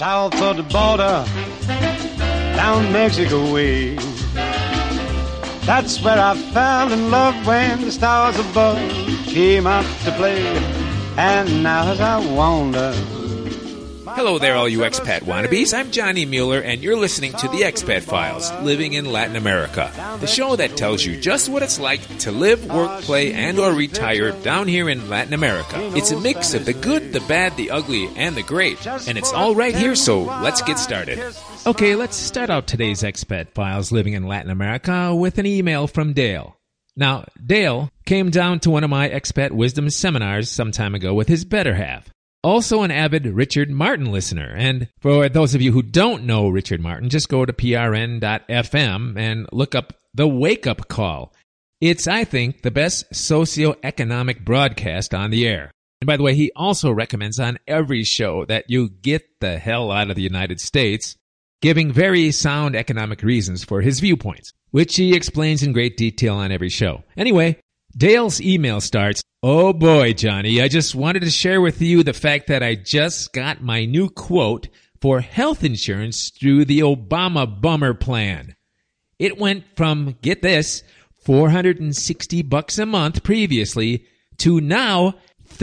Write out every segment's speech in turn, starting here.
south of the border, down Mexico way. That's where I fell in love when the stars above came out to play. And now as I wander... Hello there, all you expat wannabes. I'm Johnny Mueller, and you're listening to The Expat Files, Living in Latin America, the show that tells you just what it's like to live, work, play, and or retire down here in Latin America. It's a mix of the good, the bad, the ugly, and the great, and it's all right here, so let's get started. Okay, let's start out today's Expat Files, Living in Latin America, with an email from Dale. Now, Dale came down to one of my Expat Wisdom seminars some time ago with his better half. Also an avid Richard Martin listener. And for those of you who don't know Richard Martin, just go to prn.fm and look up The Wake Up Call. It's, I think, the best socioeconomic broadcast on the air. And by the way, he also recommends on every show that you get the hell out of the United States, giving very sound economic reasons for his viewpoints, which he explains in great detail on every show. Anyway, Dale's email starts, "Oh boy, Johnny, I just wanted to share with you the fact that I just got my new quote for health insurance through the Obama Bummer plan. It went from, get this, $460 a month previously to now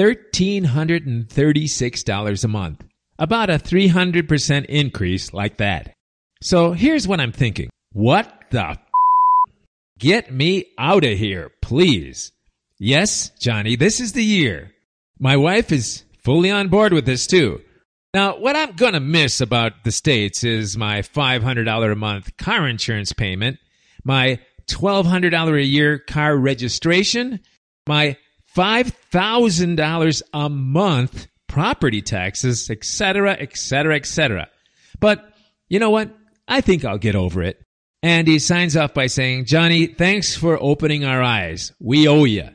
$1,336 a month. About a 300% increase like that. So here's what I'm thinking. What the Get me out of here, please. Yes, Johnny, this is the year. My wife is fully on board with this, too. Now, what I'm going to miss about the States is my $500 a month car insurance payment, my $1,200 a year car registration, my $5,000 a month property taxes, etc., etc., etc. But you know what? I think I'll get over it. And he signs off by saying, "Johnny, thanks for opening our eyes. We owe you.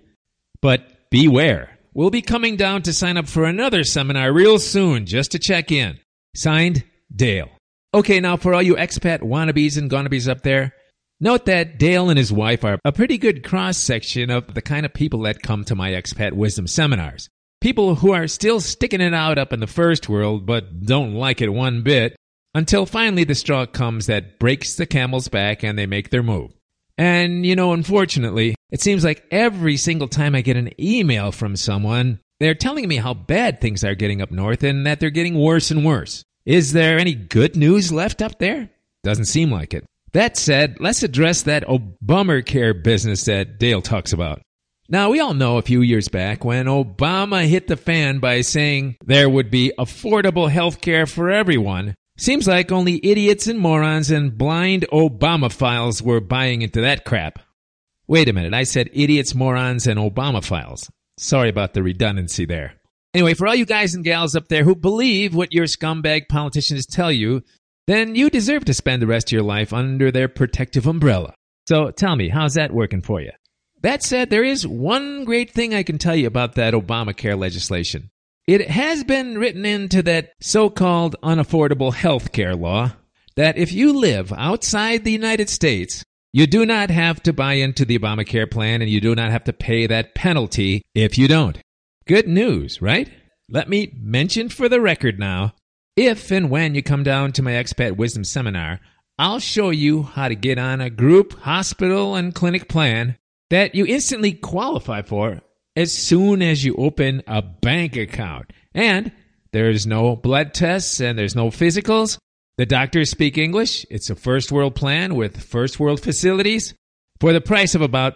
But beware. We'll be coming down to sign up for another seminar real soon just to check in. Signed, Dale." Okay, now for all you expat wannabes and gonnabes up there, note that Dale and his wife are a pretty good cross-section of the kind of people that come to my Expat Wisdom seminars. People who are still sticking it out up in the first world but don't like it one bit, until finally the straw comes that breaks the camel's back and they make their move. And, you know, unfortunately, it seems like every single time I get an email from someone, they're telling me how bad things are getting up north and that they're getting worse and worse. Is there any good news left up there? Doesn't seem like it. That said, let's address that Obamacare business that Dale talks about. Now, we all know a few years back when Obama hit the fan by saying there would be affordable health care for everyone, seems like only idiots and morons and blind Obama-philes were buying into that crap. Wait a minute, I said idiots, morons, and Obama-philes. Sorry about the redundancy there. Anyway, for all you guys and gals up there who believe what your scumbag politicians tell you, then you deserve to spend the rest of your life under their protective umbrella. So tell me, how's that working for you? That said, there is one great thing I can tell you about that Obamacare legislation. It has been written into that so-called unaffordable health care law that if you live outside the United States, you do not have to buy into the Obamacare plan and you do not have to pay that penalty if you don't. Good news, right? Let me mention for the record now, if and when you come down to my Expat Wisdom seminar, I'll show you how to get on a group, hospital, and clinic plan that you instantly qualify for as soon as you open a bank account. And there's no blood tests and there's no physicals. The doctors speak English. It's a first world plan with first world facilities for the price of about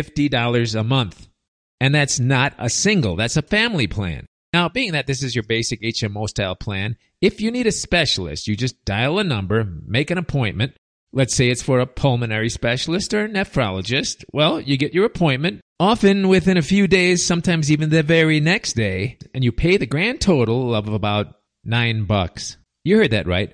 $50 a month. And that's not a single, that's a family plan. Now, being that this is your basic HMO style plan, if you need a specialist, you just dial a number, make an appointment. Let's say it's for a pulmonary specialist or a nephrologist. Well, you get your appointment, often within a few days, sometimes even the very next day, and you pay the grand total of about $9. You heard that right,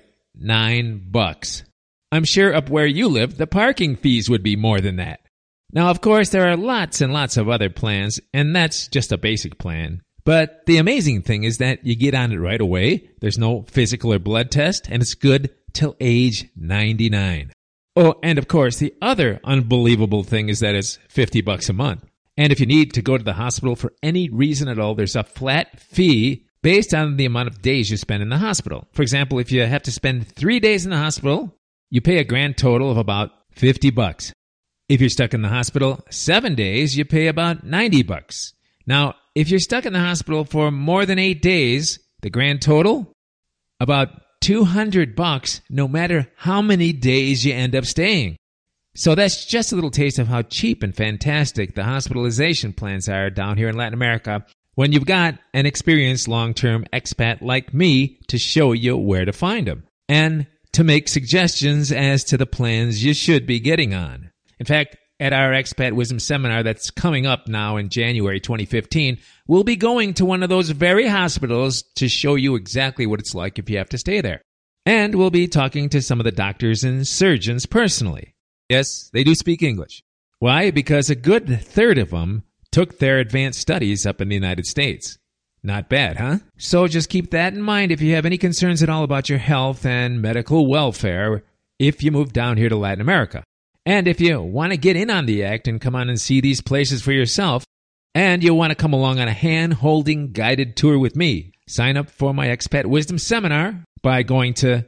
$9. I'm sure up where you live, the parking fees would be more than that. Now, of course, there are lots and lots of other plans, and that's just a basic plan. But the amazing thing is that you get on it right away. There's no physical or blood test, and it's good till age 99. Oh, and of course, the other unbelievable thing is that it's $50 a month. And if you need to go to the hospital for any reason at all, there's a flat fee based on the amount of days you spend in the hospital. For example, if you have to spend 3 days in the hospital, you pay a grand total of about $50. If you're stuck in the hospital 7 days, you pay about $90. Now, if you're stuck in the hospital for more than 8 days, the grand total, about $200 no matter how many days you end up staying. So that's just a little taste of how cheap and fantastic the hospitalization plans are down here in Latin America when you've got an experienced long-term expat like me to show you where to find them and to make suggestions as to the plans you should be getting on. In fact, at our Expat Wisdom Seminar that's coming up now in January 2015, we'll be going to one of those very hospitals to show you exactly what it's like if you have to stay there. And we'll be talking to some of the doctors and surgeons personally. Yes, they do speak English. Why? Because a good third of them took their advanced studies up in the United States. Not bad, huh? So just keep that in mind if you have any concerns at all about your health and medical welfare if you move down here to Latin America. And if you want to get in on the act and come on and see these places for yourself, and you want to come along on a hand-holding guided tour with me, sign up for my Expat Wisdom Seminar by going to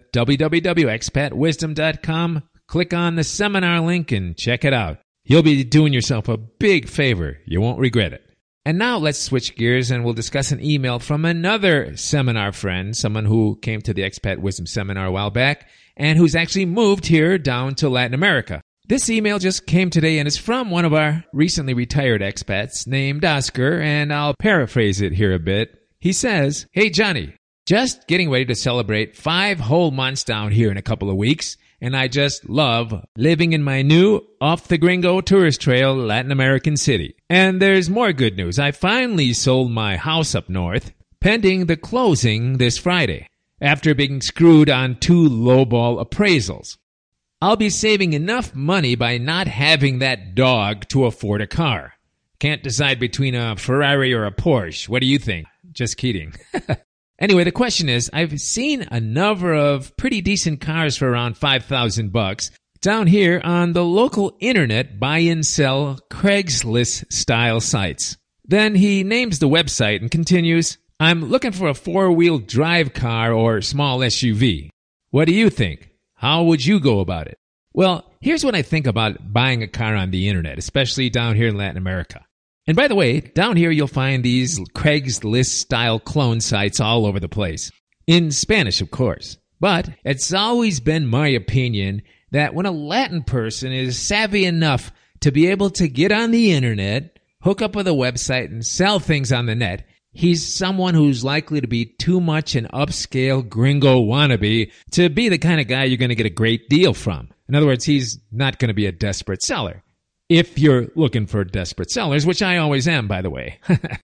www.expatwisdom.com, click on the seminar link, and check it out. You'll be doing yourself a big favor. You won't regret it. And now let's switch gears and we'll discuss an email from another seminar friend, someone who came to the Expat Wisdom Seminar a while back and who's actually moved here down to Latin America. This email just came today and is from one of our recently retired expats named Oscar, and I'll paraphrase it here a bit. He says, "Hey Johnny, just getting ready to celebrate 5 whole months down here in a couple of weeks, and I just love living in my new off-the-gringo tourist trail Latin American city. And there's more good news. I finally sold my house up north, pending the closing this Friday, after being screwed on 2 lowball appraisals. I'll be saving enough money by not having that dog to afford a car. Can't decide between a Ferrari or a Porsche. What do you think?" Just kidding. Anyway, the question is, I've seen a number of pretty decent cars for around $5,000 down here on the local internet buy and sell Craigslist style sites. Then he names the website and continues, "I'm looking for a 4-wheel drive car or small SUV. What do you think? How would you go about it?" Well, here's what I think about buying a car on the internet, especially down here in Latin America. And by the way, down here you'll find these Craigslist-style clone sites all over the place. In Spanish, of course. But it's always been my opinion that when a Latin person is savvy enough to be able to get on the internet, hook up with a website, and sell things on the net, he's someone who's likely to be too much an upscale gringo wannabe to be the kind of guy you're going to get a great deal from. In other words, he's not going to be a desperate seller. If you're looking for desperate sellers, which I always am, by the way.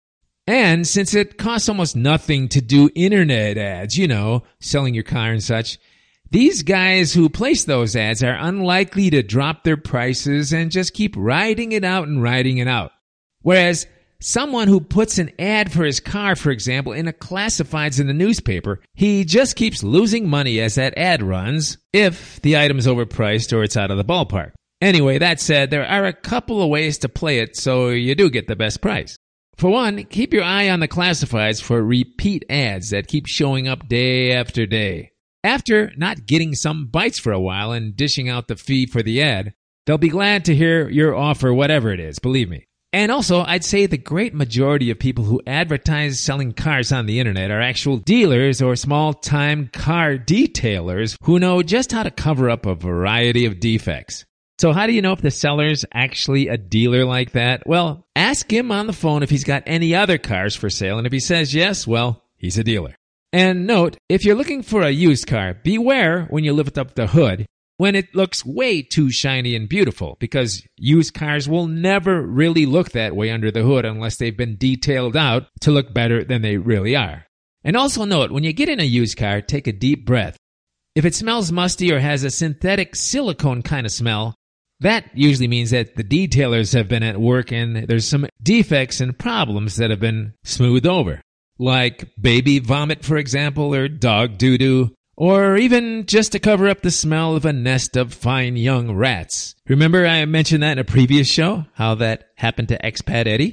And since it costs almost nothing to do internet ads, selling your car and such, these guys who place those ads are unlikely to drop their prices and just keep riding it out and riding it out. Whereas someone who puts an ad for his car, for example, in a classifieds in the newspaper, he just keeps losing money as that ad runs if the item's overpriced or it's out of the ballpark. Anyway, that said, there are a couple of ways to play it so you do get the best price. For one, keep your eye on the classifieds for repeat ads that keep showing up day after day. After not getting some bites for a while and dishing out the fee for the ad, they'll be glad to hear your offer, whatever it is, believe me. And also, I'd say the great majority of people who advertise selling cars on the internet are actual dealers or small-time car detailers who know just how to cover up a variety of defects. So how do you know if the seller's actually a dealer like that? Well, ask him on the phone if he's got any other cars for sale, and if he says yes, well, he's a dealer. And note, if you're looking for a used car, beware when you lift up the hood when it looks way too shiny and beautiful, because used cars will never really look that way under the hood unless they've been detailed out to look better than they really are. And also note, when you get in a used car, take a deep breath. If it smells musty or has a synthetic silicone kind of smell, that usually means that the detailers have been at work and there's some defects and problems that have been smoothed over. Like baby vomit, for example, or dog doo-doo, or even just to cover up the smell of a nest of fine young rats. Remember I mentioned that in a previous show, how that happened to expat Eddie?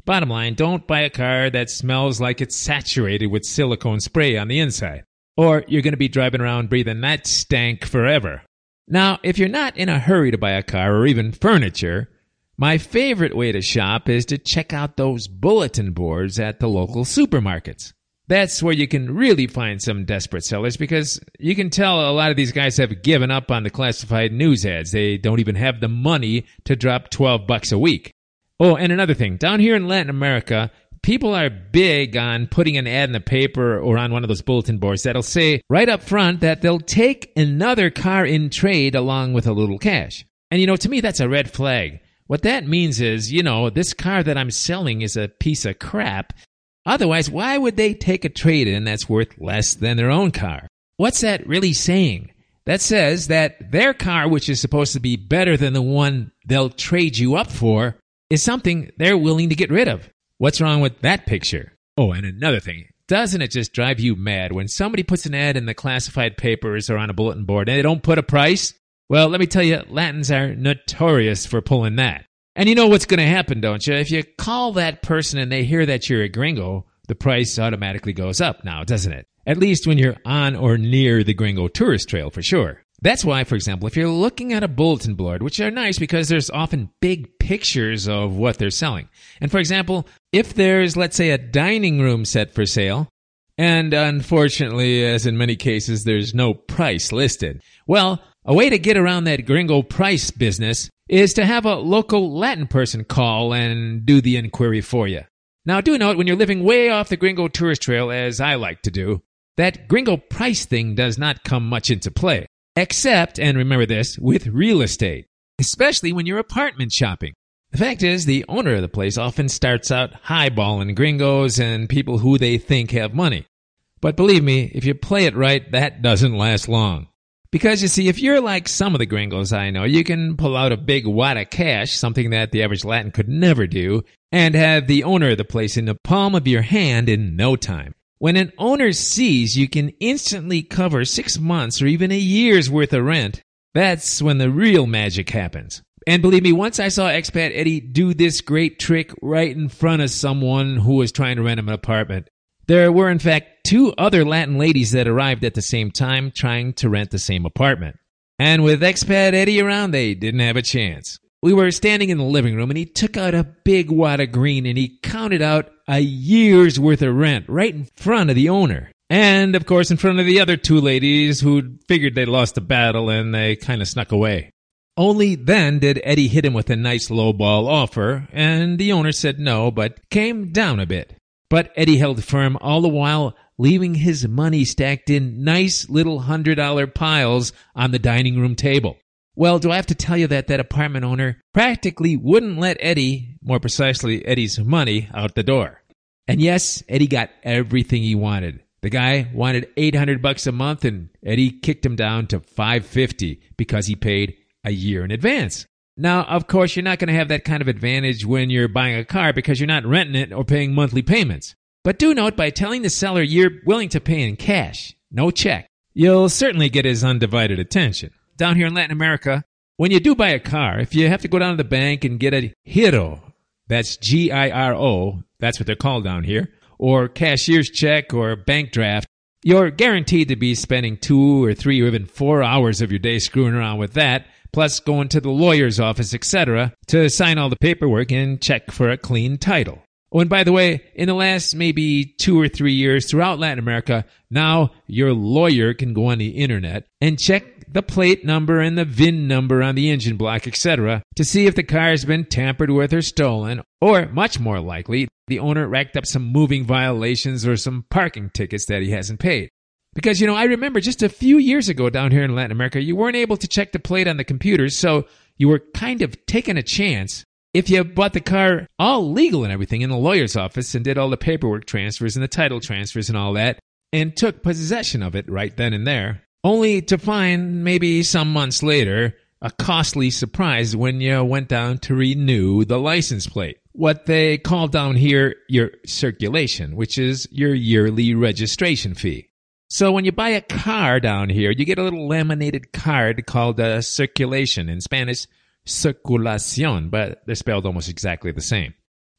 Bottom line, don't buy a car that smells like it's saturated with silicone spray on the inside, or you're going to be driving around breathing that stank forever. Now, if you're not in a hurry to buy a car or even furniture, my favorite way to shop is to check out those bulletin boards at the local supermarkets. That's where you can really find some desperate sellers, because you can tell a lot of these guys have given up on the classified news ads. They don't even have the money to drop $12 a week. Oh, and another thing, down here in Latin America, people are big on putting an ad in the paper or on one of those bulletin boards that'll say right up front that they'll take another car in trade along with a little cash. And to me, that's a red flag. What that means is, this car that I'm selling is a piece of crap. Otherwise, why would they take a trade-in that's worth less than their own car? What's that really saying? That says that their car, which is supposed to be better than the one they'll trade you up for, is something they're willing to get rid of. What's wrong with that picture? Oh, and another thing, doesn't it just drive you mad when somebody puts an ad in the classified papers or on a bulletin board and they don't put a price? Well, let me tell you, Latins are notorious for pulling that. And you know what's going to happen, don't you? If you call that person and they hear that you're a gringo, the price automatically goes up now, doesn't it? At least when you're on or near the gringo tourist trail, for sure. That's why, for example, if you're looking at a bulletin board, which are nice because there's often big pictures of what they're selling. And for example, if there's, let's say, a dining room set for sale, and unfortunately, as in many cases, there's no price listed. Well, a way to get around that gringo price business is to have a local Latin person call and do the inquiry for you. Now, do note, when you're living way off the gringo tourist trail, as I like to do, that gringo price thing does not come much into play. Except, and remember this, with real estate, especially when you're apartment shopping. The fact is, the owner of the place often starts out highballing gringos and people who they think have money. But believe me, if you play it right, that doesn't last long. Because you see, if you're like some of the gringos I know, you can pull out a big wad of cash, something that the average Latin could never do, and have the owner of the place in the palm of your hand in no time. When an owner sees you can instantly cover 6 months or even a year's worth of rent, that's when the real magic happens. And believe me, once I saw Expat Eddie do this great trick right in front of someone who was trying to rent him an apartment. There were, in fact, 2 other Latin ladies that arrived at the same time trying to rent the same apartment. And with Expat Eddie around, they didn't have a chance. We were standing in the living room, and he took out a big wad of green, and he counted out a year's worth of rent right in front of the owner. And, of course, in front of the other 2 ladies who figured they'd lost the battle, and they kind of snuck away. Only then did Eddie hit him with a nice lowball offer, and the owner said no, but came down a bit. But Eddie held firm all the while, leaving his money stacked in nice little $100 piles on the dining room table. Well, do I have to tell you that apartment owner practically wouldn't let Eddie, more precisely Eddie's money, out the door? And yes, Eddie got everything he wanted. The guy wanted $800 a month, and Eddie kicked him down to $550 because he paid a year in advance. Now, of course, you're not going to have that kind of advantage when you're buying a car because you're not renting it or paying monthly payments. But do note, by telling the seller you're willing to pay in cash, no check, you'll certainly get his undivided attention. Down here in Latin America, when you do buy a car, if you have to go down to the bank and get a giro, that's G-I-R-O, that's what they're called down here, or cashier's check or bank draft, you're guaranteed to be spending 2 or 3 or even 4 hours of your day screwing around with that, plus going to the lawyer's office, etc., to sign all the paperwork and check for a clean title. Oh, and by the way, in the last maybe 2 or 3 years throughout Latin America, now your lawyer can go on the internet and check the plate number and the VIN number on the engine block, etc., to see if the car has been tampered with or stolen, or, much more likely, the owner racked up some moving violations or some parking tickets that he hasn't paid. Because, I remember just a few years ago down here in Latin America, you weren't able to check the plate on the computers, so you were kind of taking a chance. If you bought the car all legal and everything in the lawyer's office and did all the paperwork transfers and the title transfers and all that, and took possession of it right then and there, only to find, maybe some months later, a costly surprise when you went down to renew the license plate. What they call down here your circulation, which is your yearly registration fee. So when you buy a car down here, you get a little laminated card called a circulation, in Spanish, circulación, but they're spelled almost exactly the same.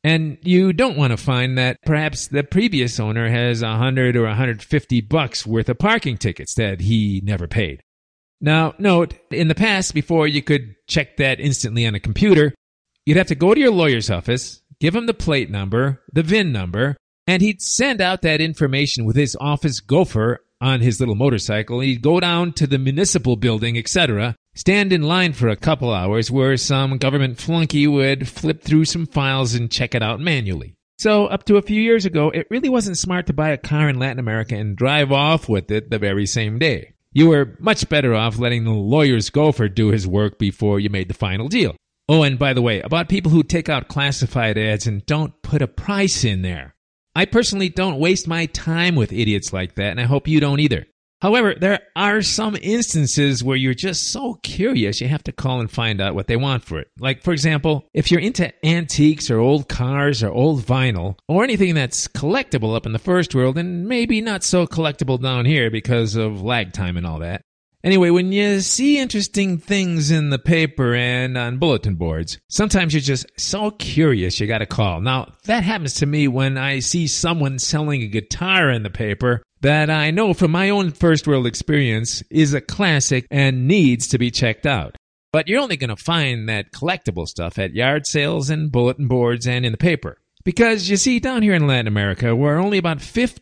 And you don't want to find that perhaps the previous owner has $100 or $150 worth of parking tickets that he never paid. Now, note, in the past, before you could check that instantly on a computer, you'd have to go to your lawyer's office, give him the plate number, the VIN number, and he'd send out that information with his office gopher on his little motorcycle. He'd go down to the municipal building, etc., stand in line for a couple hours where some government flunky would flip through some files and check it out manually. So up to a few years ago, it really wasn't smart to buy a car in Latin America and drive off with it the very same day. You were much better off letting the lawyer's gopher do his work before you made the final deal. Oh, and by the way, about people who take out classified ads and don't put a price in there. I personally don't waste my time with idiots like that, and I hope you don't either. However, there are some instances where you're just so curious you have to call and find out what they want for it. Like, for example, if you're into antiques or old cars or old vinyl or anything that's collectible up in the first world and maybe not so collectible down here because of lag time and all that. Anyway, when you see interesting things in the paper and on bulletin boards, sometimes you're just so curious you gotta call. Now, that happens to me when I see someone selling a guitar in the paper that I know from my own first world experience is a classic and needs to be checked out. But you're only gonna find that collectible stuff at yard sales and bulletin boards and in the paper. Because, you see, down here in Latin America, where only about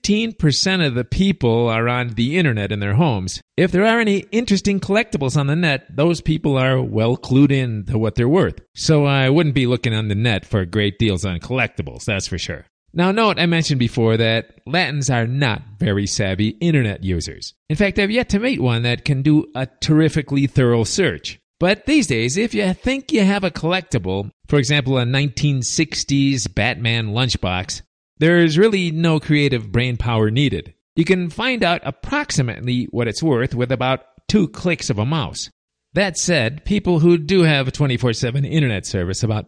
15% of the people are on the internet in their homes, if there are any interesting collectibles on the net, those people are well clued in to what they're worth. So I wouldn't be looking on the net for great deals on collectibles, that's for sure. Now note, I mentioned before that Latins are not very savvy internet users. In fact, I've yet to meet one that can do a terrifically thorough search. But these days, if you think you have a collectible, for example, a 1960s Batman lunchbox, there's really no creative brain power needed. You can find out approximately what it's worth with about 2 clicks of a mouse. That said, people who do have a 24/7 internet service, about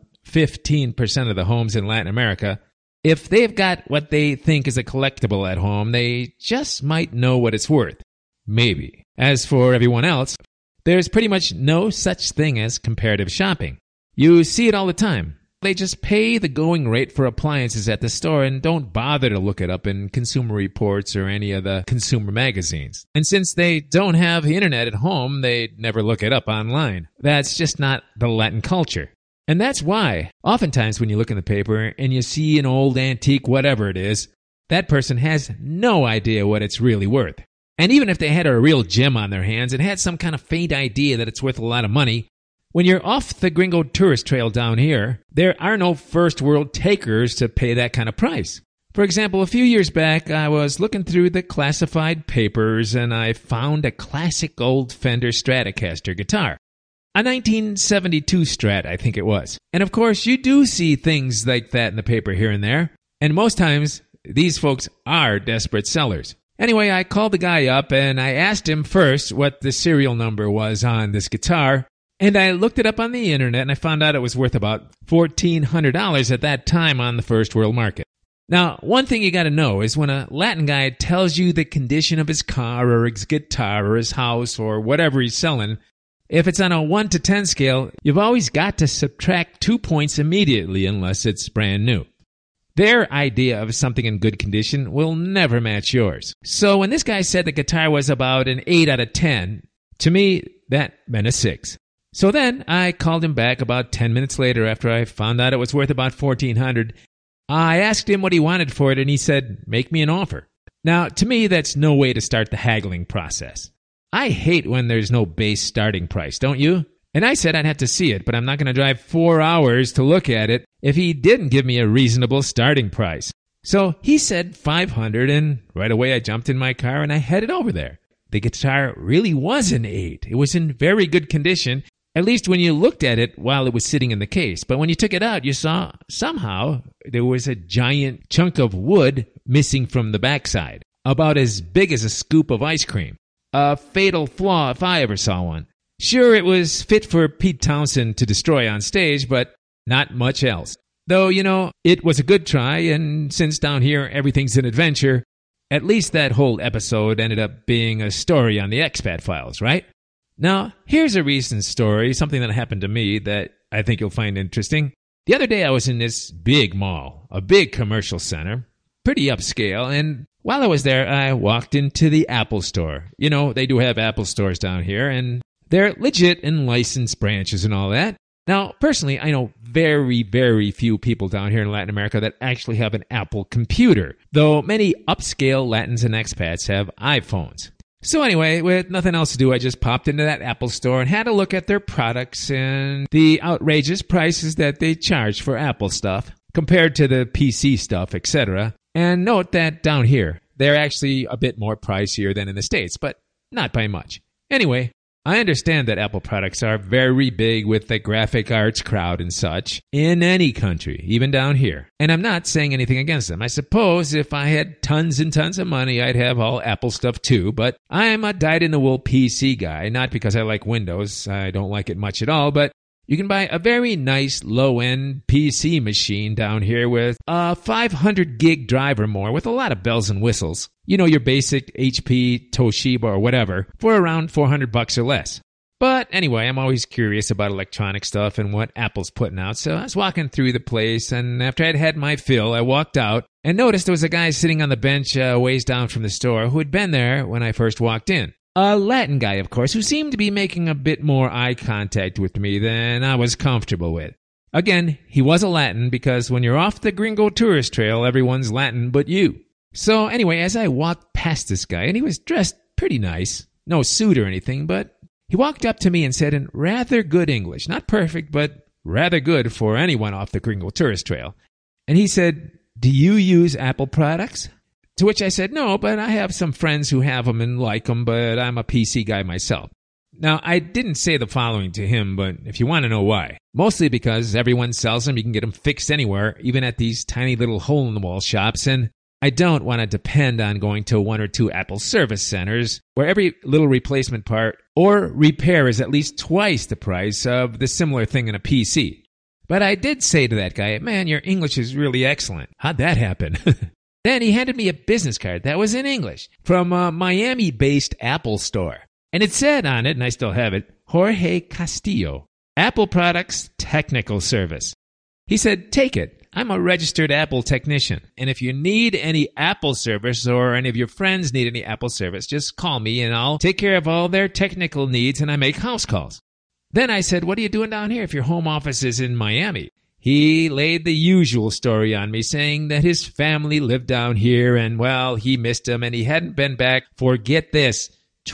15% of the homes in Latin America, if they've got what they think is a collectible at home, they just might know what it's worth. Maybe. As for everyone else, there's pretty much no such thing as comparative shopping. You see it all the time. They just pay the going rate for appliances at the store and don't bother to look it up in Consumer Reports or any of the consumer magazines. And since they don't have the internet at home, they never look it up online. That's just not the Latin culture. And that's why, oftentimes when you look in the paper and you see an old antique whatever it is, that person has no idea what it's really worth. And even if they had a real gem on their hands and had some kind of faint idea that it's worth a lot of money, when you're off the gringo tourist trail down here, there are no first world takers to pay that kind of price. For example, a few years back, I was looking through the classified papers and I found a classic old Fender Stratocaster guitar. A 1972 Strat, I think it was. And of course, you do see things like that in the paper here and there. And most times, these folks are desperate sellers. Anyway, I called the guy up and I asked him first what the serial number was on this guitar. And I looked it up on the internet and I found out it was worth about $1,400 at that time on the first world market. Now, one thing you gotta know is when a Latin guy tells you the condition of his car or his guitar or his house or whatever he's selling, if it's on a 1 to 10 scale, you've always got to subtract 2 points immediately unless it's brand new. Their idea of something in good condition will never match yours. So when this guy said the guitar was about an 8 out of 10, to me, that meant a 6. So then I called him back about 10 minutes later after I found out it was worth about $1,400. I asked him what he wanted for it and he said, make me an offer. Now, to me, that's no way to start the haggling process. I hate when there's no base starting price, don't you? And I said I'd have to see it, but I'm not going to drive 4 hours to look at it if he didn't give me a reasonable starting price. So he said $500, and right away I jumped in my car and I headed over there. The guitar really was an 8. It was in very good condition, at least when you looked at it while it was sitting in the case. But when you took it out, you saw somehow there was a giant chunk of wood missing from the backside, about as big as a scoop of ice cream. A fatal flaw if I ever saw one. Sure, it was fit for Pete Townsend to destroy on stage, but not much else. Though, you know, it was a good try, and since down here everything's an adventure, at least that whole episode ended up being a story on the Expat Files, right? Now, here's a recent story, something that happened to me that I think you'll find interesting. The other day I was in this big mall, a big commercial center, pretty upscale, and while I was there, I walked into the Apple store. You know, they do have Apple stores down here, and they're legit and licensed branches and all that. Now, personally, I know very, very few people down here in Latin America that actually have an Apple computer, though many upscale Latins and expats have iPhones. So anyway, with nothing else to do, I just popped into that Apple store and had a look at their products and the outrageous prices that they charge for Apple stuff compared to the PC stuff, etc. And note that down here, they're actually a bit more pricier than in the States, but not by much. Anyway, I understand that Apple products are very big with the graphic arts crowd and such in any country, even down here. And I'm not saying anything against them. I suppose if I had tons and tons of money, I'd have all Apple stuff too. But I'm a dyed-in-the-wool PC guy, not because I like Windows. I don't like it much at all, but you can buy a very nice low-end PC machine down here with a 500 gig drive or more with a lot of bells and whistles. You know, your basic HP, Toshiba, or whatever, for around $400 or less. But anyway, I'm always curious about electronic stuff and what Apple's putting out, so I was walking through the place, and after I'd had my fill, I walked out and noticed there was a guy sitting on the bench ways down from the store who had been there when I first walked in. A Latin guy, of course, who seemed to be making a bit more eye contact with me than I was comfortable with. Again, he was a Latin because when you're off the Gringo tourist trail, everyone's Latin but you. So anyway, as I walked past this guy, and he was dressed pretty nice, no suit or anything, but he walked up to me and said in rather good English, not perfect, but rather good for anyone off the Gringo tourist trail. And he said, "Do you use Apple products?" To which I said, "No, but I have some friends who have them and like them, but I'm a PC guy myself." Now, I didn't say the following to him, but if you want to know why. Mostly because everyone sells them, you can get them fixed anywhere, even at these tiny little hole-in-the-wall shops, and I don't want to depend on going to one or two Apple service centers where every little replacement part or repair is at least twice the price of the similar thing in a PC. But I did say to that guy, "Man, your English is really excellent. How'd that happen?" Then he handed me a business card that was in English from a Miami-based Apple store. And it said on it, and I still have it, Jorge Castillo, Apple Products Technical Service. He said, "Take it. I'm a registered Apple technician. And if you need any Apple service or any of your friends need any Apple service, just call me and I'll take care of all their technical needs and I make house calls." Then I said, "What are you doing down here if your home office is in Miami?" He laid the usual story on me, saying that his family lived down here and, well, he missed them and he hadn't been back for, get this,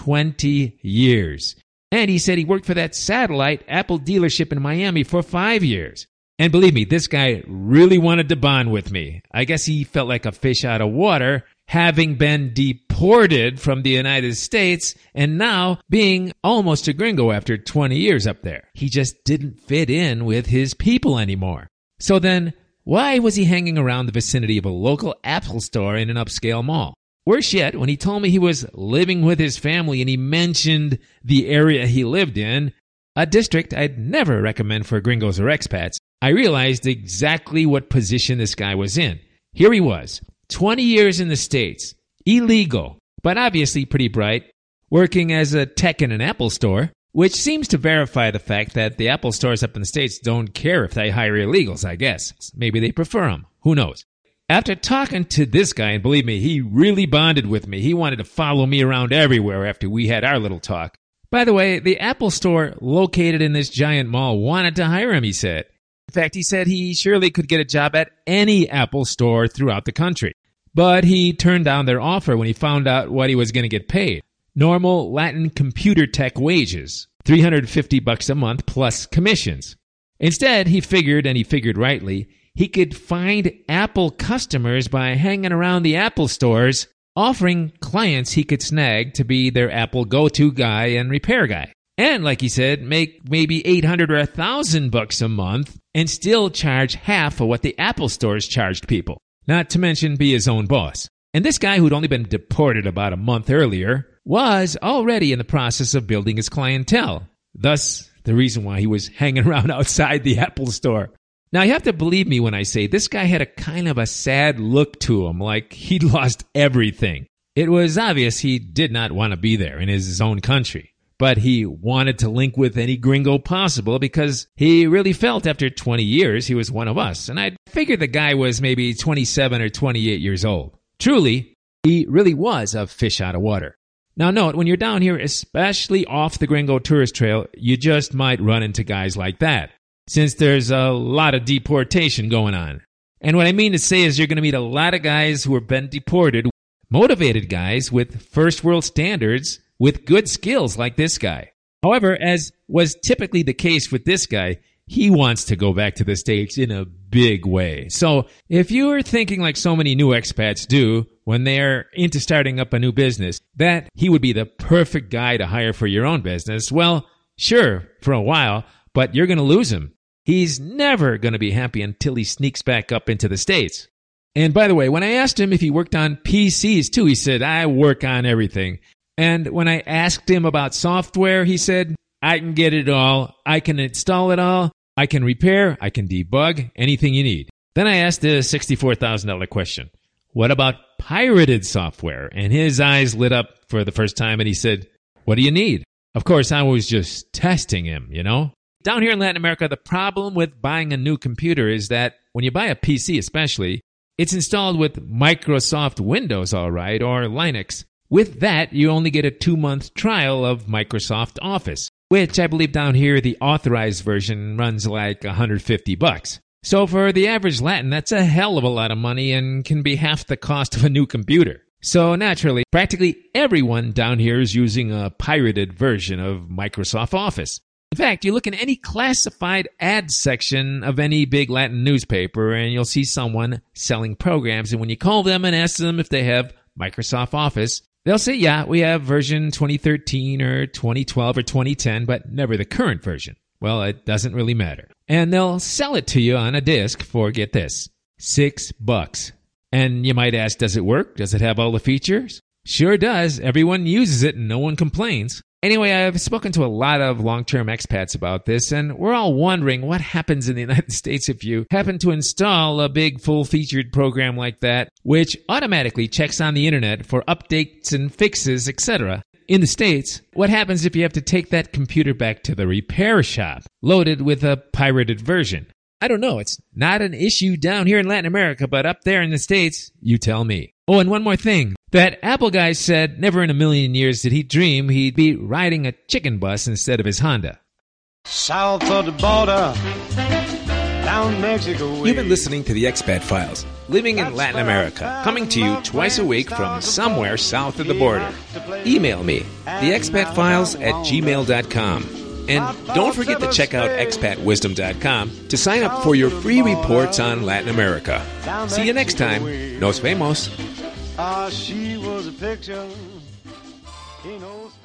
20 years. And he said he worked for that satellite Apple dealership in Miami for 5 years. And believe me, this guy really wanted to bond with me. I guess he felt like a fish out of water, having been deported from the United States and now being almost a gringo after 20 years up there. He just didn't fit in with his people anymore. So then, why was he hanging around the vicinity of a local Apple store in an upscale mall? Worse yet, when he told me he was living with his family and he mentioned the area he lived in, a district I'd never recommend for gringos or expats, I realized exactly what position this guy was in. Here he was, 20 years in the States, illegal, but obviously pretty bright, working as a tech in an Apple store, which seems to verify the fact that the Apple stores up in the States don't care if they hire illegals, I guess. Maybe they prefer them. Who knows? After talking to this guy, and believe me, he really bonded with me. He wanted to follow me around everywhere after we had our little talk. By the way, the Apple store located in this giant mall wanted to hire him, he said. In fact, he said he surely could get a job at any Apple store throughout the country. But he turned down their offer when he found out what he was going to get paid. Normal Latin computer tech wages, $350 a month plus commissions. Instead, he figured, and he figured rightly, he could find Apple customers by hanging around the Apple stores, offering clients he could snag to be their Apple go-to guy and repair guy. And like he said, make maybe $800 or $1,000 a month and still charge half of what the Apple stores charged people. Not to mention be his own boss. And this guy who'd only been deported about a month earlier was already in the process of building his clientele. Thus, the reason why he was hanging around outside the Apple store. Now, you have to believe me when I say this guy had a kind of a sad look to him, like he'd lost everything. It was obvious he did not want to be there in his own country. but he wanted to link with any gringo possible because he really felt after 20 years he was one of us, and I figured the guy was maybe 27 or 28 years old. Truly, he really was a fish out of water. Now note, when you're down here, especially off the Gringo Tourist Trail, you just might run into guys like that, since there's a lot of deportation going on. And what I mean to say is you're going to meet a lot of guys who have been deported, motivated guys with first world standards, with good skills like this guy. However, as was typically the case with this guy, he wants to go back to the States in a big way. So if you are thinking like so many new expats do when they're into starting up a new business, that he would be the perfect guy to hire for your own business, well, sure, for a while, but you're going to lose him. He's never going to be happy until he sneaks back up into the States. And by the way, when I asked him if he worked on PCs too, he said, I work on everything. And when I asked him about software, he said, I can get it all. I can install it all. I can repair. I can debug. Anything you need. Then I asked the $64,000 question. What about pirated software? And his eyes lit up for the first time and he said, what do you need? Of course, I was just testing him, you know. Down here in Latin America, the problem with buying a new computer is that when you buy a PC especially, it's installed with Microsoft Windows, all right, or Linux. With that, you only get a 2-month trial of Microsoft Office, which I believe down here the authorized version runs like $150. So for the average Latin, that's a hell of a lot of money and can be half the cost of a new computer. So naturally, practically everyone down here is using a pirated version of Microsoft Office. In fact, you look in any classified ad section of any big Latin newspaper and you'll see someone selling programs, and when you call them and ask them if they have Microsoft Office, they'll say, yeah, we have version 2013 or 2012 or 2010, but never the current version. Well, it doesn't really matter. And they'll sell it to you on a disc for, get this, $6. And you might ask, does it work? Does it have all the features? Sure does. Everyone uses it and no one complains. Anyway, I've spoken to a lot of long-term expats about this, and we're all wondering what happens in the United States if you happen to install a big full-featured program like that, which automatically checks on the internet for updates and fixes, etc. In the States, what happens if you have to take that computer back to the repair shop, loaded with a pirated version? I don't know. It's not an issue down here in Latin America, but up there in the States, you tell me. Oh, and one more thing. That Apple guy said never in a million years did he dream he'd be riding a chicken bus instead of his Honda. South of the border, down Mexico way. You've been listening to the Expat Files, living in Latin America, coming to you twice a week from somewhere south of the border. Email me, theexpatfiles@gmail.com. And don't forget to check out expatwisdom.com to sign up for your free reports on Latin America. See you next time. Nos vemos. She was a picture. He knows.